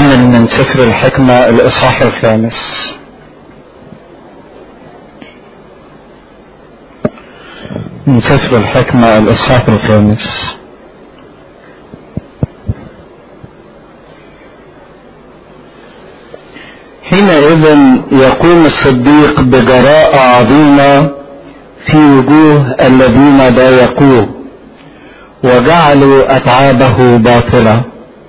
نكمل من سفر الحكمة الإصحاح الخامس. من سفر الحكمة الإصحاح الخامس. حينئذ يقوم الصديق بجراءة عظيمة في وجوه الذين ضايقوه وجعلوا أتعابه باطلة.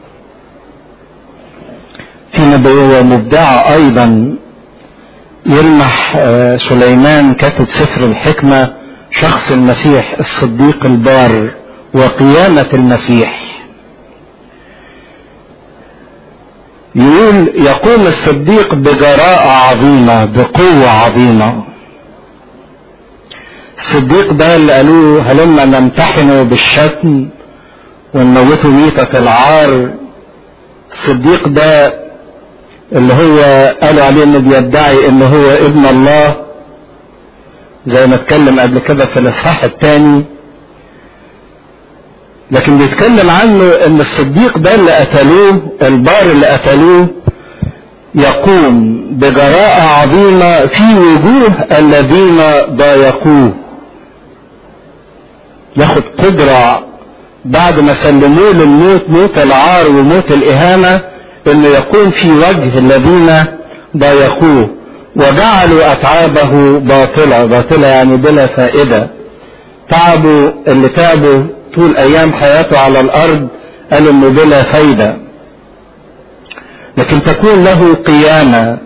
في نبوة مبدعة أيضا يلمح سليمان كاتب سفر الحكمة شخص المسيح الصديق البار وقيامة المسيح. يقول يقوم الصديق بجراءة عظيمة بقوة عظيمة. الصديق ده اللي قالوه هلما نمتحنه بالشتم ونموته ميتة العار. الصديق ده اللي هو قالوا عليه انه بيدعي انه هو ابن الله، زي ما اتكلم قبل كده في الاصحاح الثاني. لكن بيتكلم عنه ان الصديق ده اللي قتلوه، البار اللي قتلوه، يقوم بجراءة عظيمة في وجوه الذين ضايقوه. ياخد قدرة بعد ما سلموه للموت، موت العار وموت الإهانة، انه يكون في وجه الذين ضايقوه وجعلوا أتعابه باطلة. باطلة يعني بلا فائدة. تعبوا اللي تعبوا طول أيام حياته على الأرض قالوا انه بلا فايدة، لكن تكون له قيامة.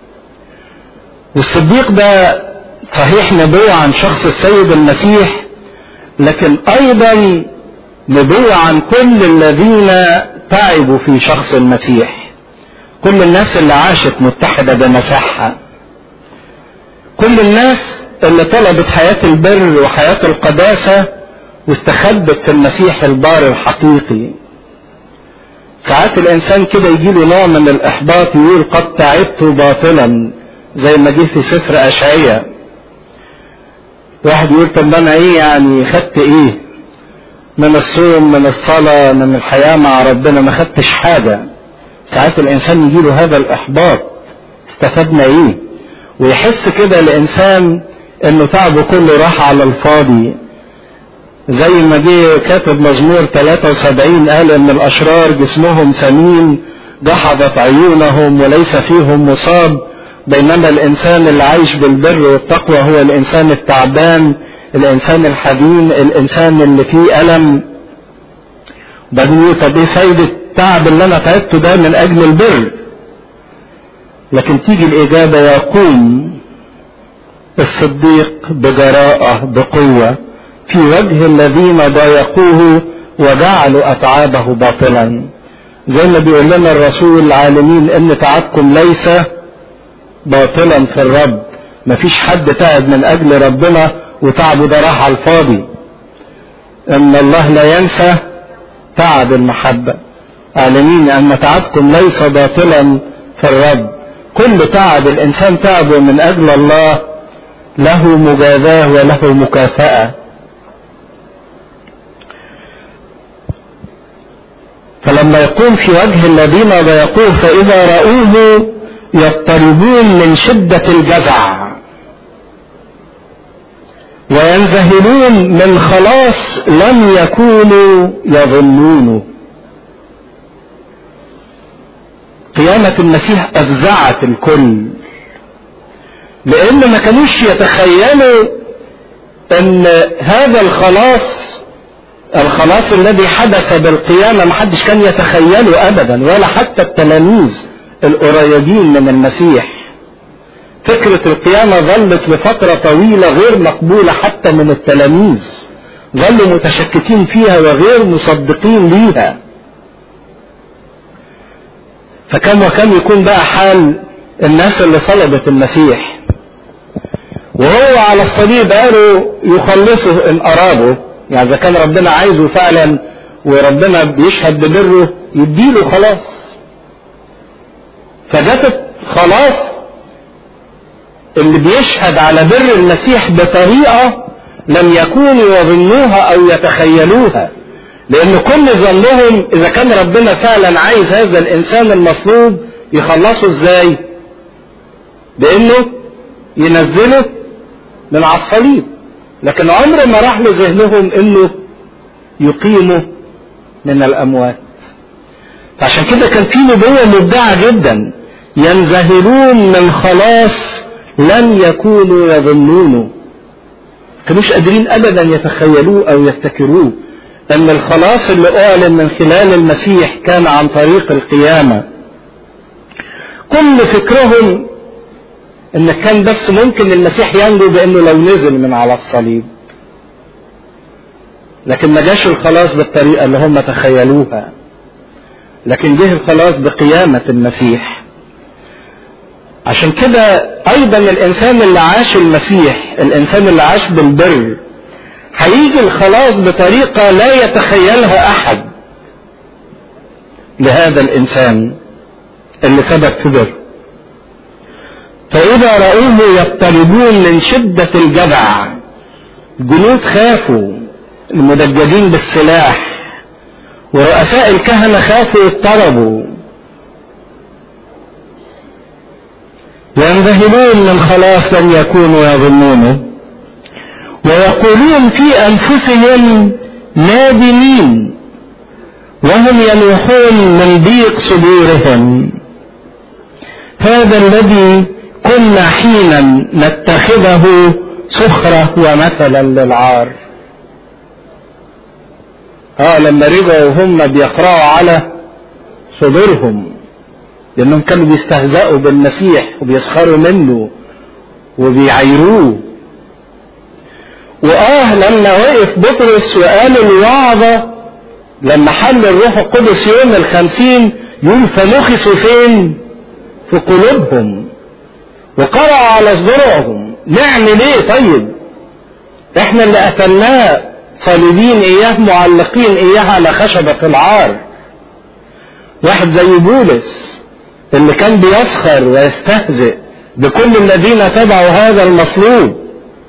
والصديق ده صحيح نبوة عن شخص السيد المسيح، لكن أيضا نبوة عن كل الذين تعبوا في شخص المسيح، كل الناس اللي عاشت متحدة بمسيحها، كل الناس اللي طلبت حياة البر وحياة القداسة واستخبت في المسيح البار الحقيقي. ساعات الإنسان كده يجيله نوع من الإحباط، يقول قد تعبت باطلا، زي ما جه في سفر أشعياء. واحد يقول طب أنا إيه يعني خدت إيه من الصوم من الصلاة من الحياة مع ربنا؟ ما خدتش حاجة. ساعات الإنسان يجيله هذا الإحباط، استفدنا إيه؟ ويحس كده الإنسان إنه تعبه كله راح على الفاضي. زي ما جه كاتب مزمور 73 قال إن الأشرار جسمهم سمين جحظت عيونهم وليس فيهم مصاب، بينما الإنسان اللي عايش بالبر والتقوى هو الإنسان التعبان، الإنسان الحزين، الإنسان اللي فيه ألم. بعدين طب إيه فايدة التعب اللي أنا تعبته ده من أجل البر؟ لكن تيجي الإجابة يقوم الصديق بجراءة بقوة في وجه الذين ضايقوه وجعلوا أتعابه باطلا. زي ما بيقول لنا الرسول عالمين ان تعبكم ليس باطلا في الرب. مفيش حد تعب من اجل ربنا وتعبه ده راح على الفاضي. ان الله لا ينسى تعب المحبة. عالمين ان تعبكم ليس باطلا في الرب. كل تعب الانسان تعبه من اجل الله له مجازاه وله مكافأة. فلما يقوم في وجه الذين ضايقوه فإذا رأوه يضطربون من شدة الجزع وينذهلون من خلاص لم يكونوا يظنونه. قيامة المسيح أفزعت الكل، لأن ما كانوش يتخيلوا أن هذا الخلاص الذي حدث بالقيامة ما حدش كان يتخيله أبدا، ولا حتى التلاميذ القريبين من المسيح. فكرة القيامة ظلت لفترة طويلة غير مقبولة حتى من التلاميذ، ظلوا متشككين فيها وغير مصدقين ليها. فكم يكون بقى حال الناس اللي صلبت المسيح وهو على الصليب قالوا يخلصه إن أرادوا، يعني إذا كان ربنا عايزه فعلا وربنا بيشهد ببره يديله خلاص. فجت خلاص اللي بيشهد على بر المسيح بطريقة لم يكونوا يظنوها أو يتخيلوها. لان كل ظنهم اذا كان ربنا فعلا عايز هذا الانسان المصلوب يخلصه ازاي؟ بانه ينزله من على الصليب، لكن عمر ما راح لذهنهم انه يقيمه من الاموات. فعشان كده كان في نبوة مبدعة جدا، ينذهلون من خلاص لم يكونوا يظنونه. كانوش قادرين ابدا يتخيلوه او يفتكروه ان الخلاص اللي اعلن من خلال المسيح كان عن طريق القيامة. كل فكرهم ان كان بس ممكن المسيح ينجو بانه لو نزل من على الصليب، لكن ما جاش الخلاص بالطريقة اللي هم تخيلوها، لكن جه الخلاص بقيامة المسيح. عشان كده ايضا الانسان اللي عاش المسيح، الانسان اللي عاش بالبر، هيجي الخلاص بطريقة لا يتخيلها احد لهذا الانسان اللي ثبت في بر. فاذا رأوه يضطربون من شدة الجدع، الجنود خافوا، المدججين بالسلاح ورؤساء الكهنة خافوا واضطربوا. ينذهلون من خلاص لم يكونوا يظنونه، ويقولون في أنفسهم نادمين وهم ينوحون من ضيق صدورهم، هذا الذي كنا حينا نتخذه سخرة ومثلا للعار. لما رجعوا هم بيقرأوا على صدورهم، لأنهم كانوا بيستهزئوا بالمسيح وبيسخروا منه وبيعيروه. لما وقف بطرس وقال الوعظة، لما حل الروح القدس يوم 50 يوم فنخسوا فين؟ في قلوبهم وقرأوا على صدورهم. نعمل ايه طيب؟ احنا اللي قتلناه صليبين اياه معلقين اياه على خشبة العار. واحد زي بولس اللي كان بيسخر ويستهزئ بكل الذين تبعوا هذا المصلوب.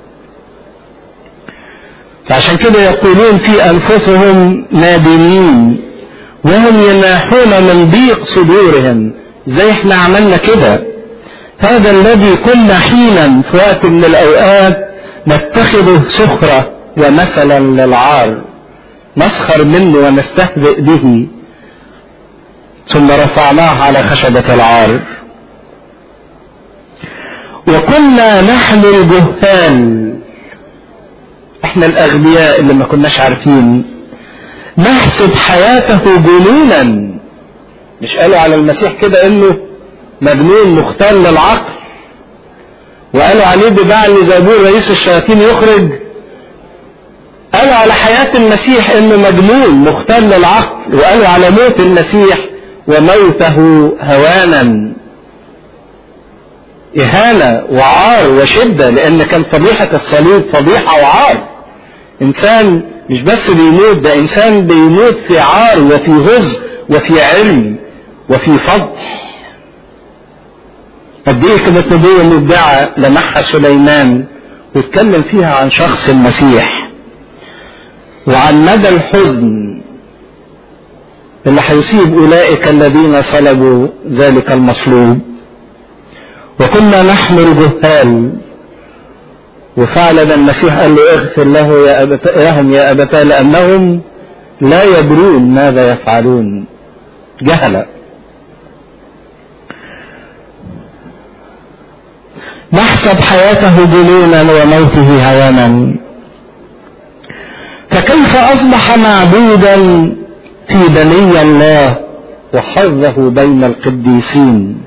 فعشان كده يقولون في انفسهم نادمين وهم يناحون من ضيق صدورهم، زي احنا عملنا كده. هذا الذي كنا حينا في وقت من الاوقات نتخذه سخرة ومثلا للعار، نسخر منه ونستهزئ به، ثم رفعناه على خشبة العار. وكنا نحن الجهال، احنا الاغبياء اللي ما كناش عارفين، نحسب حياته جنونا. مش قالوا على المسيح كده انه مجنون مختل العقل، وقالوا عليه ببعل زبور رئيس الشياطين يخرج. قالوا على حياة المسيح انه مجنون مختل العقل، وقالوا على موت المسيح وموته هوانا، إهانة وعار وشدة، لأن كان فضيحة الصليب فضيحة وعار. إنسان مش بس بيموت، ده إنسان بيموت في عار وفي غز وفي علم وفي فضح. قد إيه كانت نبوة مبدعة لمحها سليمان واتكلم فيها عن شخص المسيح وعن مدى الحزن اللي هيصيب أولئك الذين صلبوا ذلك المصلوب. وكنا نحن الجهال، وفعلا المسيح قال له اغفر لهم يا أبتاه لأنهم لا يدرون ماذا يفعلون. جهل. نحسب حياته جنونا وموته هوانا، فكيف أصبح معبودا في بني الله وحظه بين القديسين.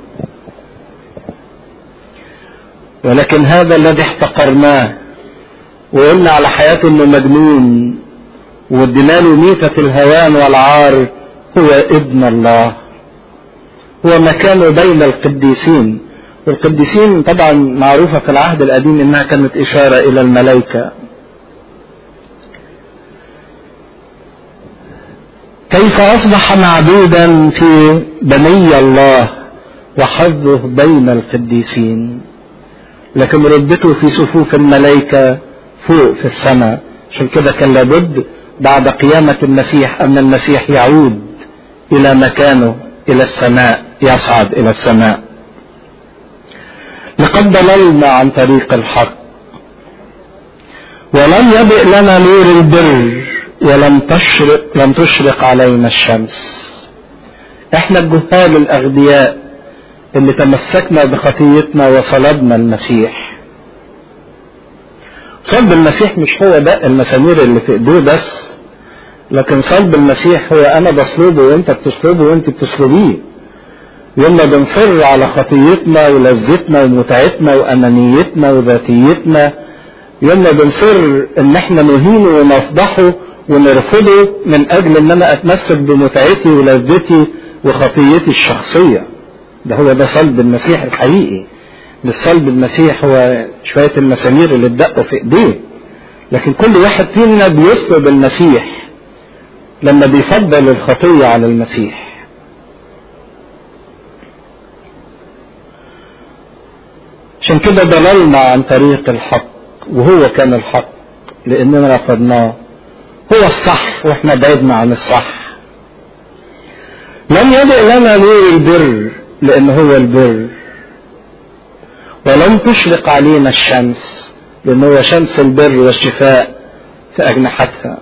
ولكن هذا الذي احتقرناه وقلنا على حياته انه مجنون وادينا له ميتة الهوان والعار هو ابن الله، هو مكانه بين القديسين. والقديسين طبعا معروفة في العهد القديم انها كانت اشارة الى الملائكة. كيف اصبح معبودا في بني الله وحظه بين القديسين، لكن رتبته في صفوف الملائكة فوق في السماء. عشان كده كان لابد بعد قيامة المسيح أن المسيح يعود إلى مكانه إلى السماء، يصعد إلى السماء. لقد ضللنا عن طريق الحق ولم يبئ لنا نور البر ولم تشرق علينا الشمس. احنا الجهال الأغبياء اللي تمسكنا بخطيتنا وصلبنا المسيح. صلب المسيح مش هو ده المسامير اللي في ايديه بس، لكن صلب المسيح هو انا بصلبه وانت بتصلبه وانت بتصلبيه. يوم ما بنصر على خطيتنا ولذتنا ومتعتنا وانانيتنا وذاتيتنا، يوم ما بنصر ان احنا نهينه ونفضحه ونرفضه من اجل ان انا اتمسك بمتعتي ولذتي وخطيتي الشخصية، ده صلب المسيح الحقيقي. مش صلب المسيح هو شوية المسامير اللي اتدقوا في ايديه، لكن كل واحد فينا بيصلب المسيح لما بيفضل الخطية على المسيح. عشان كده ضللنا عن طريق الحق، وهو كان الحق لاننا رفضناه. هو الصح واحنا بعدنا عن الصح. لم يبئ لنا نور البر لان هو البر، ولم تشرق علينا الشمس لان هو شمس البر والشفاء في اجنحتها.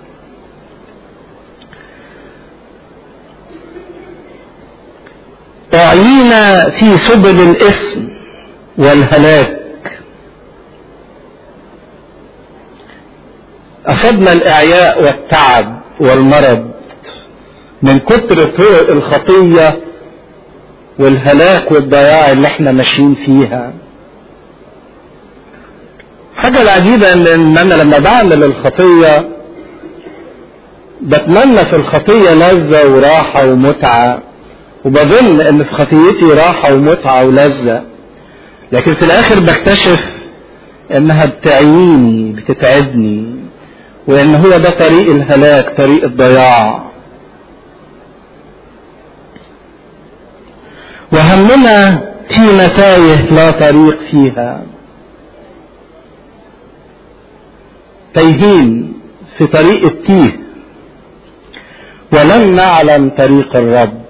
أعينا في سبل الإثم والهلاك. أصبنا الإعياء والتعب والمرض من كتر طرق الخطية والهلاك والضياع اللي احنا ماشيين فيها. حاجة العجيبة ان انا لما بعمل الخطية بتمنى في الخطية لذة وراحة ومتعة، وبظن ان في خطيتي راحة ومتعة ولذة، لكن في الاخر بكتشف انها بتعيني بتتعبني، وان هو ده طريق الهلاك، طريق الضياع. وهمنا في متايه لا طريق فيها، تايهين في طريق التيه، ولم نعلم طريق الرب.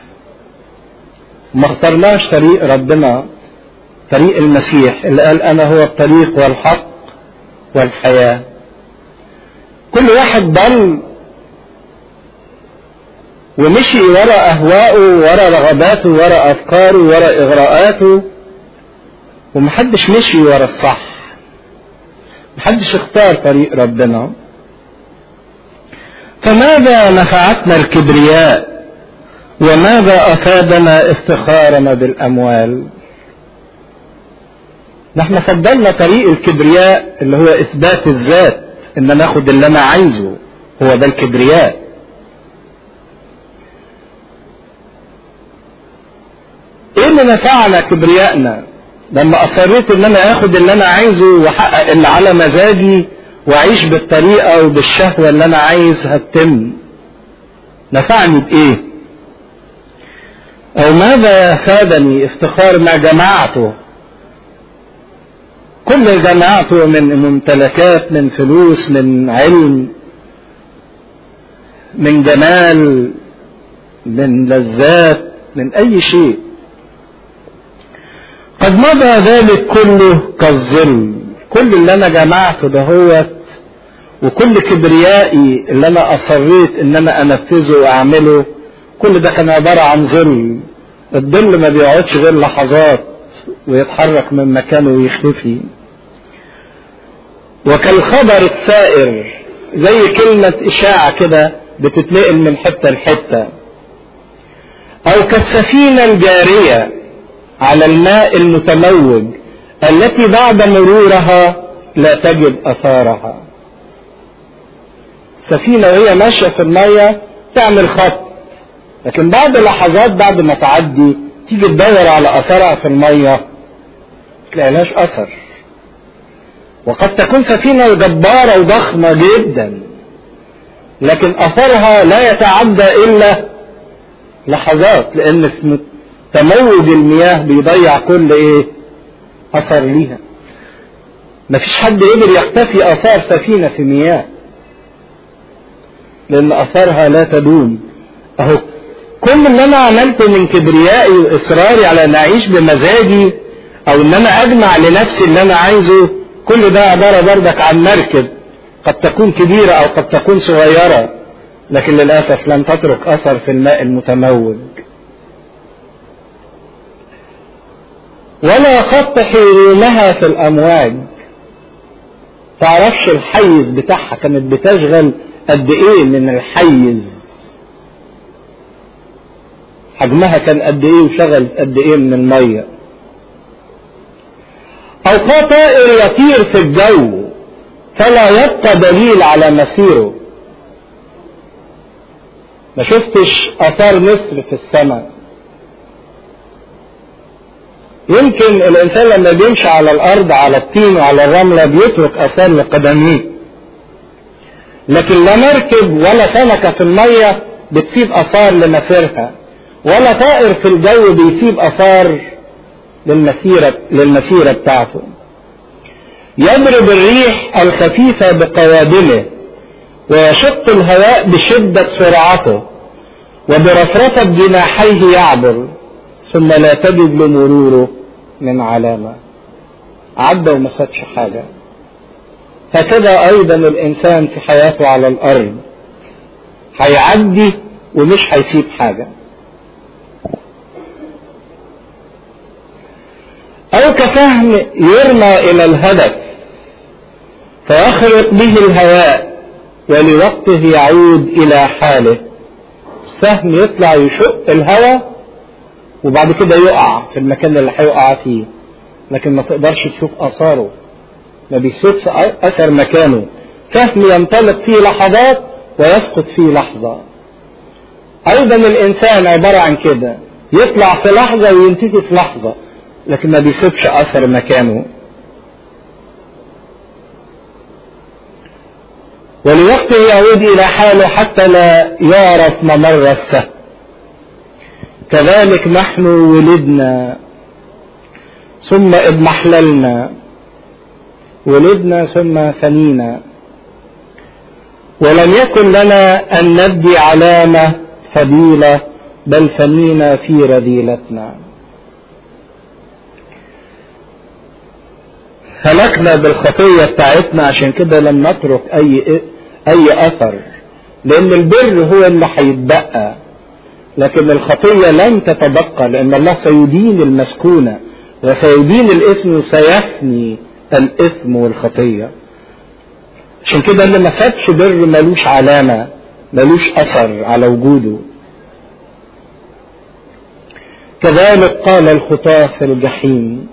ما اخترناش طريق ربنا، طريق المسيح اللي قال انا هو الطريق والحق والحياة. كل واحد ضل ومشي ورا اهواءه، ورا رغباته، ورا افكاره، ورا اغراءاته، ومحدش مشي ورا الصح. محدش اختار طريق ربنا. فماذا نفعتنا الكبرياء؟ وماذا افادنا افتخارنا بالاموال؟ نحن فضلنا طريق الكبرياء اللي هو اثبات الذات، ان انا اخد اللي انا عايزه، هو ده الكبرياء. ايه اللي نفعنا كبريائنا؟ لما اصريت ان انا اخد اللي انا عايزه واحقق اللي على مزاجي واعيش بالطريقة وبالشهوة اللي انا عايزها تتم، نفعني بايه؟ او ماذا فادني افتخار ما جمعته؟ كل اللي جمعته من ممتلكات، من فلوس، من علم، من جمال، من لذات، من اي شيء، قد مضى ذلك كله كالظل. كل اللي انا جمعته دهوت وكل كبريائي اللي انا اصريت ان انا انفذه واعمله، كل ده كان عبارة عن ظل. الظل ما بيقعدش غير لحظات ويتحرك من مكانه ويختفي. وكالخبر السائر، زي كلمة اشاعة كده بتتنقل من حتة لحتة، او كالسفينة الجارية على الماء المتموج التي بعد مرورها لا تجد اثارها. سفينة وهي ماشية في المية تعمل خط، لكن بعد لحظات بعد ما تعدي تيجي تدور على اثرها في المية تلاقيلهاش اثر. وقد تكون سفينة جبارة وضخمة جدا، لكن اثرها لا يتعدى الا لحظات، لان في تموج المياه بيضيع كل اثر ليها. مفيش حد قدر يختفي اثار سفينة في مياه. لان اثارها لا تدوم. اهو كل اللي انا عملته من كبريائي واصراري على ان اعيش بمزاجي او ان انا اجمع لنفسي اللي انا عايزه، كل ده عبارة بردك عن مركب قد تكون كبيرة او قد تكون صغيرة، لكن للأسف لم تترك اثر في الماء المتموج. ولا خط حيرونها في الامواج. تعرفش الحيز بتاعها كانت بتشغل قد ايه من الحيز، حجمها كان قد ايه وشغل قد ايه من المية. او طائر يطير في الجو فلا يبقى دليل على مسيره. ما شفتش اثار نسر في السماء. يمكن الانسان لما بيمشي على الارض على الطين وعلى الرملة بيترك اثار لقدميه، لكن لا مركب ولا سمكة في المية بتسيب اثار لمسيرها، ولا طائر في الجو بيسيب اثار للمسيرة بتاعته. يضرب الريح الخفيفة بقوادمه ويشق الهواء بشدة سرعته وبرفرفة جناحيه يعبر ثم لا تجد لمروره من علامة. عدى وما سابش حاجة. هكذا ايضا الانسان في حياته على الارض هيعدي ومش هيسيب حاجة. او كسهم يرمى الى الهدف فيخرق به الهواء ولوقته يعود الى حاله. السهم يطلع يشق الهواء وبعد كده يقع في المكان اللي هيقع فيه، لكن ما تقدرش تشوف اثاره، ما بيسيبش اثر مكانه. سهم ينطلق فيه لحظات ويسقط فيه لحظة. ايضا الانسان عبارة عن كده، يطلع في لحظة وينتهي في لحظة، لكن ما بيسيبش اثر مكانه. ولوقته يعود الى حاله حتى لا يعرف ممر السهم. كذلك نحن ولدنا ثم اضمحللنا، ولدنا ثم فنينا، ولم يكن لنا ان نبدي علامة فضيلة بل فنينا في رذيلتنا. هلكنا بالخطية بتاعتنا، عشان كده لم نترك اي اثر، لان البر هو اللي هيتبقى، لكن الخطية لن تتبقى، لان الله سيدين المسكونة وسيدين الاسم وسيفني الاثم والخطية. عشان كده اللي ما سابش بر ملوش علامة، ملوش اثر على وجوده. كذلك قال الخطاة في الجحيم،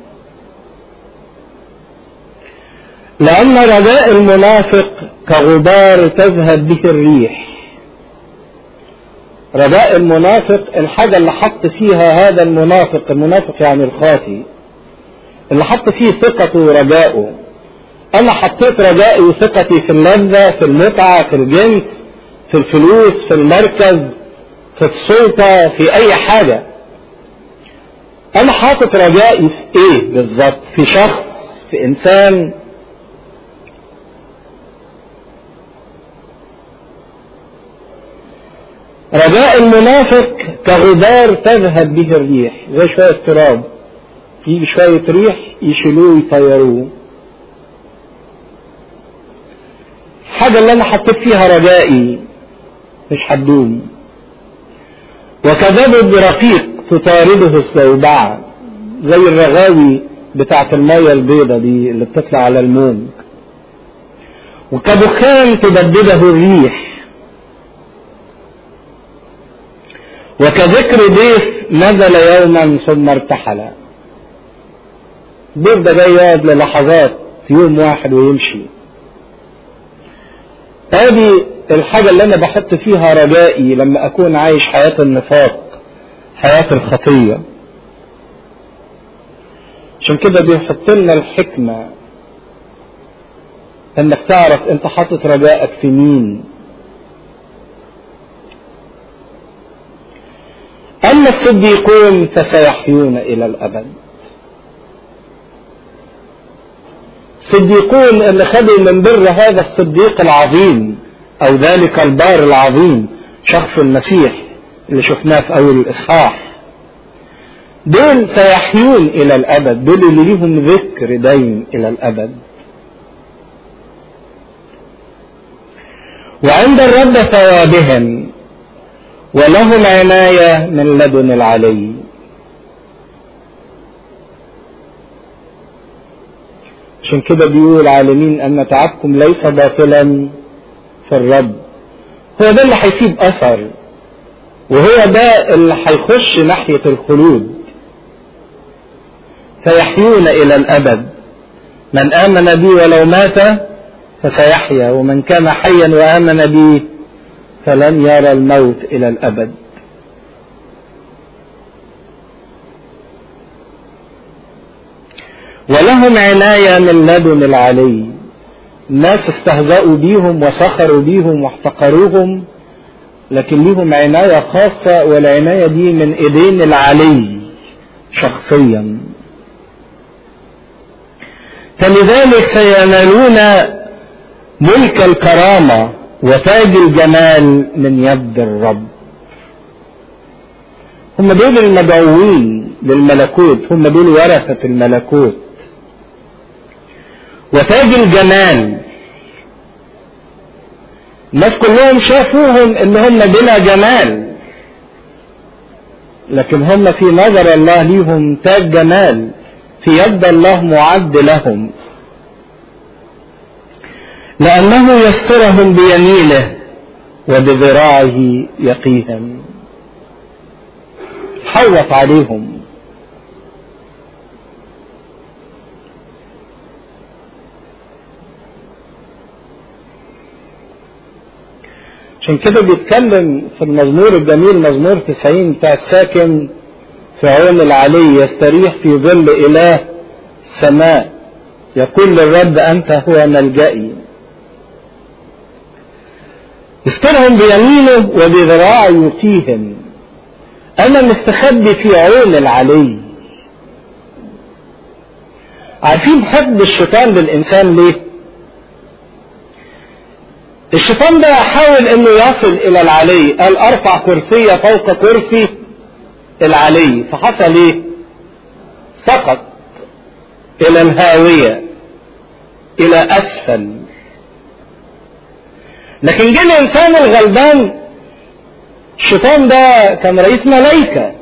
لأن رجاء المنافق كغبار تذهب به الريح. رجاء المنافق الحاجة اللي حط فيها هذا المنافق يعني الخاطي، اللي حط فيه ثقته ورجائه. أنا حطيت رجائي وثقتي في اللذة، في المتعة، في الجنس، في الفلوس، في المركز، في السلطة، في أي حاجة. أنا حاطط رجائي في إيه بالظبط؟ في شخص، في إنسان. رجاء المنافق كغبار تذهب به الريح، زي شوية تراب، يجي شوية ريح يشيلوه ويطيروه. الحاجة اللي أنا حطيت فيها رجائي مش هتدوم. وكذبب رقيق تطارده الزوبعة، زي الرغاوي بتاعت المية البيضة دي اللي بتطلع على الموج. وكدخان تبدده الريح. وكذكر ضيف نزل يوما ثم ارتحل. الضيف ده جاي يقعد للحظات في يوم واحد ويمشي. هذه الحاجة اللي انا بحط فيها رجائي لما اكون عايش حياة النفاق، حياة الخطية. عشان كده بيحط لنا الحكمة انك تعرف انت حاطط رجائك في مين. اما الصديقون فسيحيون الى الابد. الصديقون اللي خدوا من بر هذا الصديق العظيم او ذلك البار العظيم شخص المسيح اللي شفناه في اول الاصحاح، دول سيحيون الى الابد، دول اللي ليهم ذكر دايم الى الابد. وعند الرب ثوابهم ولهم عناية من لدن العلي. عشان كده بيقول العالمين ان تعبكم ليس باطلا في الرب. هو ده اللي هيسيب اثر، وهو ده اللي هيخش ناحية الخلود. سيحيون الى الابد، من امن بي ولو مات فسيحيا، ومن كان حيا وامن بي فلن يرى الموت الى الابد. ولهم عناية من لدن العلي. الناس استهزأوا بيهم وسخروا بيهم واحتقروهم، لكن ليهم عناية خاصة، والعناية دي من ايدين العلي شخصيا. فلذلك سينالون ملك الكرامة وتاج الجمال من يد الرب. هم دول المدعوين للملكوت، هم دول ورثة الملكوت. وتاج الجمال، الناس كلهم شافوهم ان هم بلا جمال، لكن هم في نظر الله ليهم تاج جمال في يد الله معد لهم، لأنه يسترهم بيمينه وبذراعه يقيهم. حوط عليهم. عشان كده بيتكلم في المزمور الجميل مزمور 90 بتاع الساكن في عون العلي، يستريح في ظل إله السماء، يقول للرب أنت هو ملجئي. يسترهم بيمينه وبذراعه يقيهم. أنا مستخبي في عون العلي. عارفين حقد الشيطان للإنسان ليه؟ الشيطان ده حاول انه يصل الى العلي، قال ارفع كرسي فوق كرسي العلي، فحصل ايه؟ سقط الى الهاوية، الى اسفل. لكن جه الانسان الغلبان، الشيطان ده كان رئيس ملائكة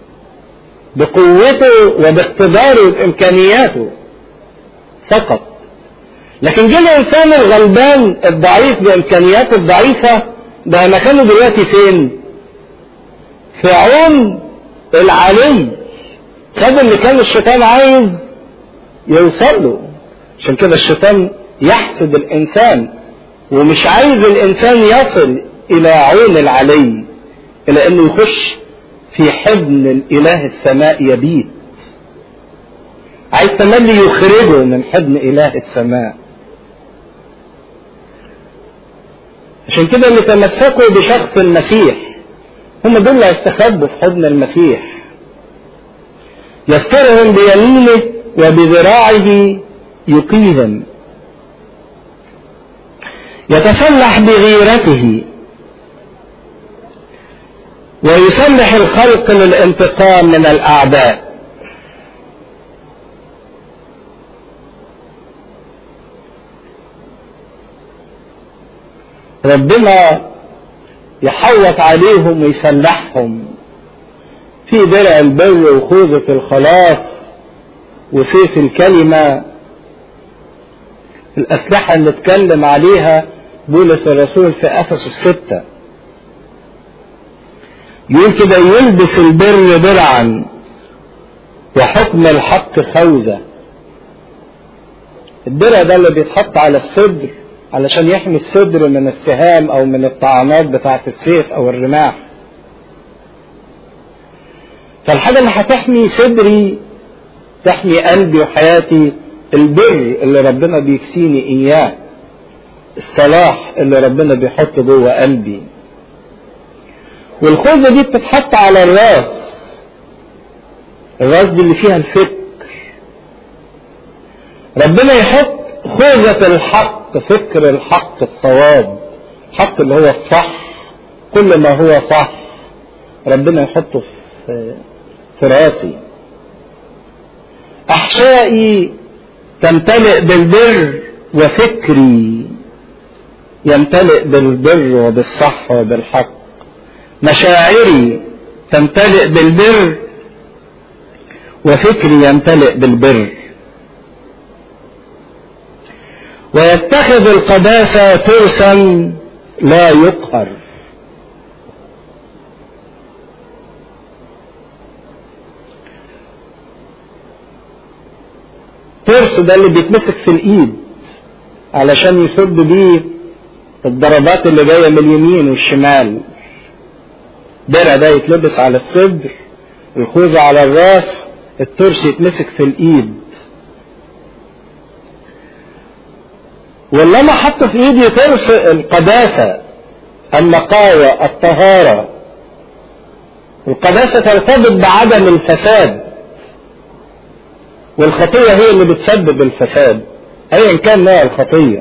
بقوته وباقتداره وبامكانياته، سقط. لكن جه الانسان الغلبان الضعيف بامكانياته الضعيفة، ده مكانه دلوقتي فين؟ في عون العلي. خد اللي كان الشيطان عايز يوصل له. عشان كده الشيطان يحسد الانسان ومش عايز الانسان يصل الى عون العلي، الى انه يخش في حضن الاله السماء يبيت. عايز تملي يخرجه من حضن اله السماء. عشان كده اللي تمسكوا بشخص المسيح هم دول اللي يستخبوا في حضن المسيح. يسترهم بيمينه وبذراعه يقيهم. يتسلح بغيرته ويسلح الخلق للانتقام من الأعداء. ربنا يحوط عليهم ويسلحهم في درع البر وخوذة الخلاص وسيف الكلمة، الأسلحة اللي اتكلم عليها بولس الرسول في أفسس 6. يقول كده يلبس البر درعا وحكم الحق خوذة. الدرع ده اللي بيتحط على الصدر علشان يحمي الصدر من السهام او من الطعنات بتاعة السيف او الرماح. فالحاجة اللي هتحمي صدري تحمي قلبي وحياتي البر اللي ربنا بيكسيني اياه، الصلاح اللي ربنا بيحط جوه قلبي. والخوذة دي بتتحط على الراس دي اللي فيها الفكر. ربنا يحط خوذة الحق، فكر الحق الصواب، الحق اللي هو الصح، كل ما هو صح ربنا يحطه في راسي. احشائي تمتلئ بالبر وفكري يمتلئ بالبر وبالصح وبالحق. مشاعري تمتلئ بالبر وفكري يمتلئ بالبر. ويتخذ القداسة ترسا لا يقهر. ترس ده اللي بيتمسك في الايد علشان يصد بيه الضربات اللي جايه من اليمين والشمال. درع ده يتلبس على الصدر، الخوذة على الراس، الترس يتمسك في الايد. واللي انا حط في ايدي ترس القداسة، النقاوة، الطهارة. القداسة ترتبط بعدم الفساد، والخطية هي اللي بتسبب الفساد ايا كان نوع الخطية.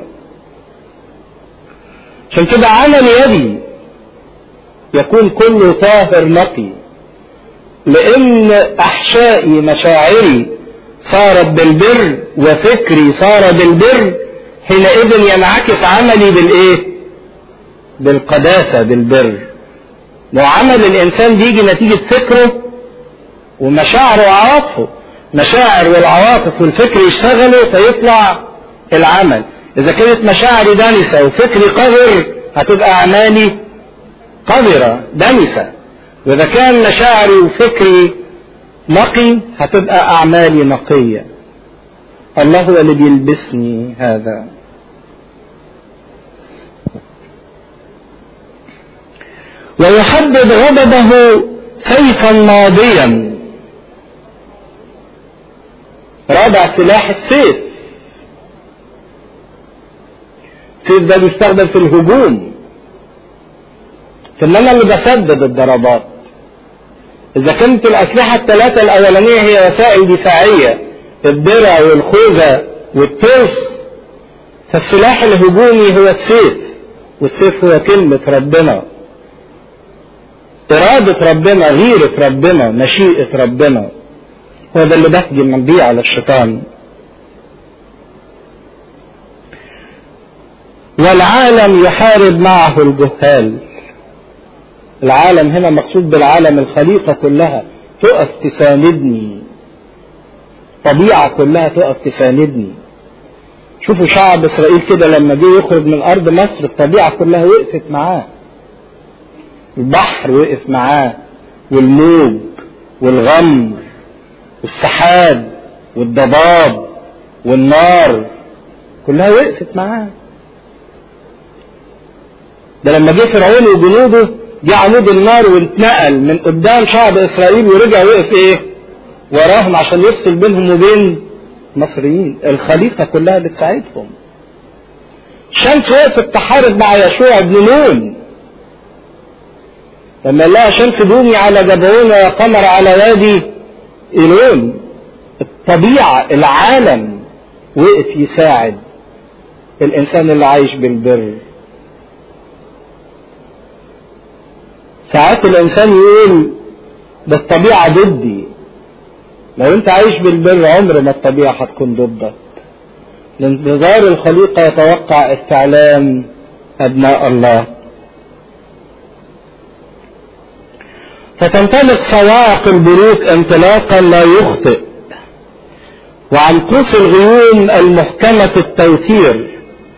عشان كده عمل يدي يكون كله طاهر نقي، لان احشائي مشاعري صارت بالبر وفكري صار بالبر، حينئذ ينعكس عملي بالايه؟ بالقداسة، بالبر. وعمل الانسان بيجي نتيجة فكره ومشاعره وعواطفه. مشاعر والعواطف والفكر يشتغلوا فيطلع العمل. اذا كانت مشاعري دنسة وفكري قذر هتبقى اعمالي قذرة دنسة، واذا كان مشاعري وفكري نقي هتبقى اعمالي نقية. الله هو اللي بيلبسني هذا. ويحدد غضبه سيفا ماضيا. رابع سلاح السيف. السيف ده بيستخدم في الهجوم، انما اللي بسدد الضربات. اذا كانت الاسلحة الثلاثة الاولانية هي وسائل دفاعية، الدرع والخوذة والترس، فالسلاح الهجومي هو السيف. والسيف هو كلمة ربنا، إرادة ربنا، غيرة ربنا، مشيئة ربنا. هو ده اللي بهجم بيه على الشيطان. والعالم يحارب معه الجهال. العالم هنا مقصود بالعالم الخليقة كلها تقف تساندني، طبيعة كلها تقف تساندني. شوفوا شعب إسرائيل كده لما جه يخرج من أرض مصر الطبيعة كلها وقفت معاه. البحر وقف معاه، والموج والغمر والسحاب والضباب والنار كلها وقفت معاه. ده لما جه فرعون وجنوده جه عمود النار واتنقل من قدام شعب اسرائيل ورجع وقف ايه؟ وراهم عشان يفصل بينهم وبين مصريين. الخليقة كلها بتساعدهم. الشمس وقفت تحارب مع يشوع بن نون لما لقى شمس دومي على جبعون وقمر على وادي إيلون. الطبيعة، العالم وقف يساعد الإنسان اللي عايش بالبر. ساعات الإنسان يقول ده الطبيعة ضدي. لو أنت عايش بالبر عمر ما الطبيعة هتكون ضدك. لانتظار الخليقة يتوقع استعلام أبناء الله. فتنطلق صواعق البروق انطلاقا لا يخطئ، وعن قوس الغيوم المحكمة التوتير.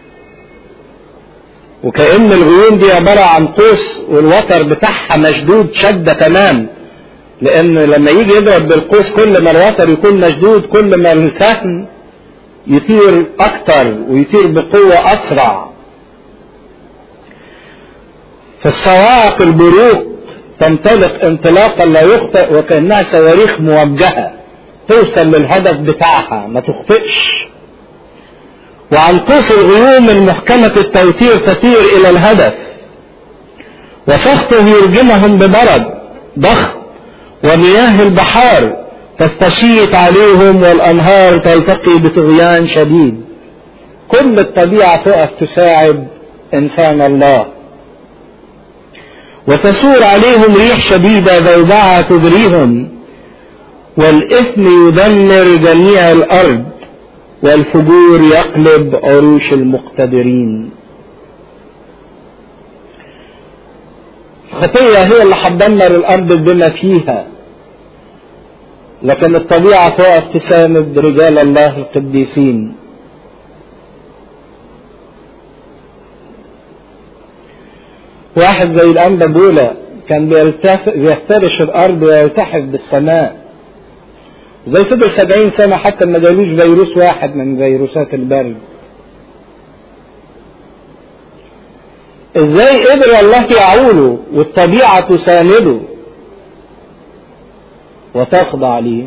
وكأن الغيوم دي عبارة عن قوس والوتر بتاعها مشدود شدة تمام، لأن لما يجي يضرب بالقوس كل ما الوتر يكون مشدود كل ما السهم يطير أكتر ويطير بقوة أسرع. فالصواعق البروق تنطلق انطلاقا لا يخطئ، وكأنها صواريخ موجهة توصل للهدف بتاعها ما تخطئش. وعن قوس الغيوم المحكمة التوتير تطير إلى الهدف، وسخطه يرجمهم ببرد ضخم، ومياه البحار تستشيط عليهم، والأنهار تلتقي بطغيان شديد. كل الطبيعة تقف تساعد إنسان الله وتسور عليهم ريح شديدة ضوضاء تدريهم، والإثم يدمر جميع الأرض، والفجور يقلب عروش المقتدرين. الخطية هي اللي هتدمر الأرض بما فيها، لكن الطبيعة تقف تساند رجال الله القديسين. واحد زي الأنبا بولا كان بيفترش الأرض ويلتحف بالسماء، زي فضل 70 سنة حتى ما جالوش فيروس واحد من فيروسات البرد. ازاي قدر الله يعوله والطبيعة تسانده وتخضع ليه؟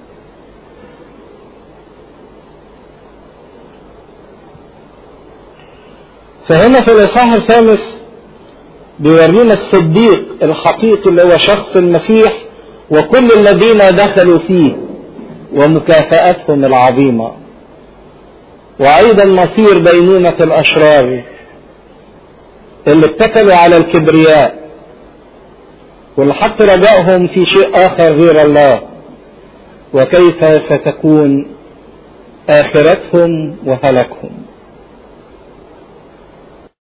فهنا في الإصحاح الخامس بيورينا الصديق الحقيقي اللي هو شخص المسيح وكل الذين دخلوا فيه ومكافآتهم العظيمة، وأيضا مصير بينونة الأشرار اللي اتكلوا على الكبرياء واللي حط رجائهم في شيء آخر غير الله، وكيف ستكون آخرتهم وهلكهم.